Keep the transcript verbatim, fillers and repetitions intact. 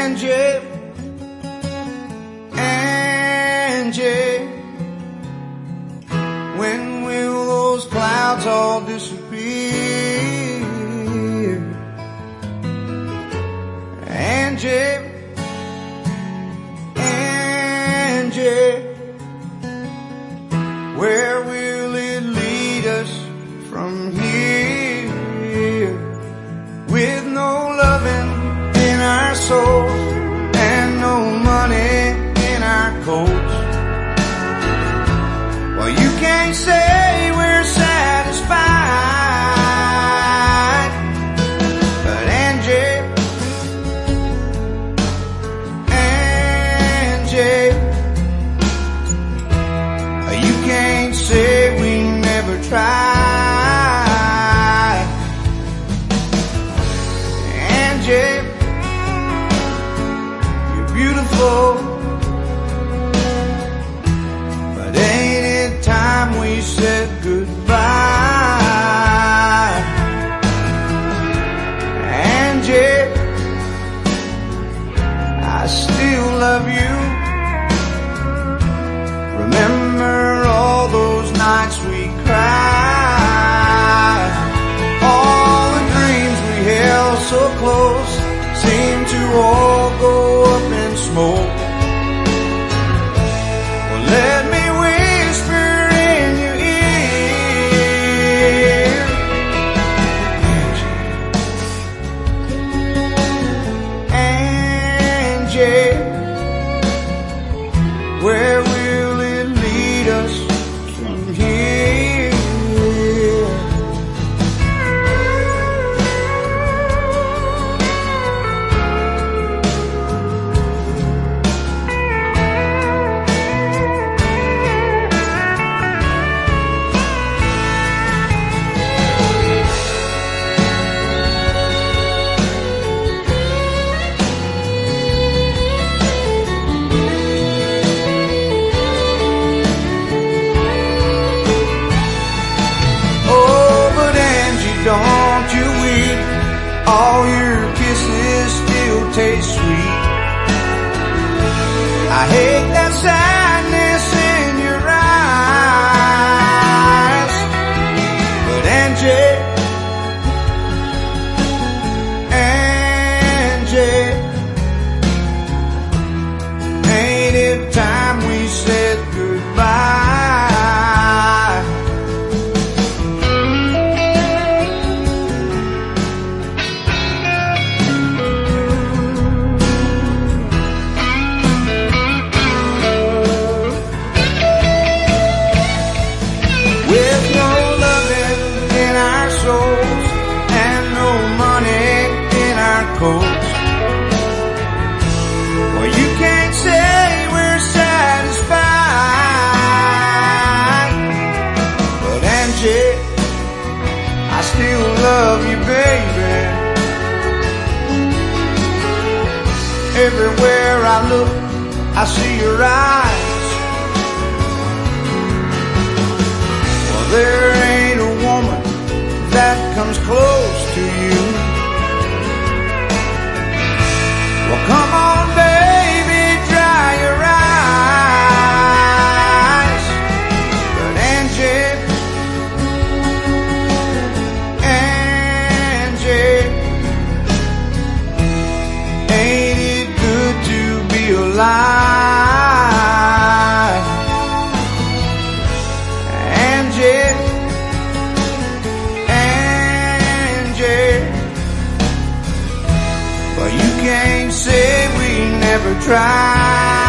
Angie, Angie, when will those clouds all disappear? Angie, Angie, where will it lead us from here? With no loving in our souls and no money in our coats. Well, you can't say we're satisfied, but Angie, Angie, you can't say we never tried. Angie, you're beautiful, but ain't it time we said goodbye? Angie, I still love you. Remember all those nights we cried. All the dreams we held so close seem to all go up in smoke. Well, let me whisper in your ear, Angie, Angie, where will it lead us from here? Don't you weep, all your kisses still taste sweet. I hate that sadness in your eyes, but Angie, Angie, ain't it time we said goodbye? Well, you can't say we're satisfied, but Angie, I still love you, baby. Everywhere I look, I see your eyes. Well, there ain't a woman that comes close to you. Well, come on, baby, dry your eyes. But Angie, Angie, ain't it good to be alive? Angie, Angie, well, you can't say we never tried.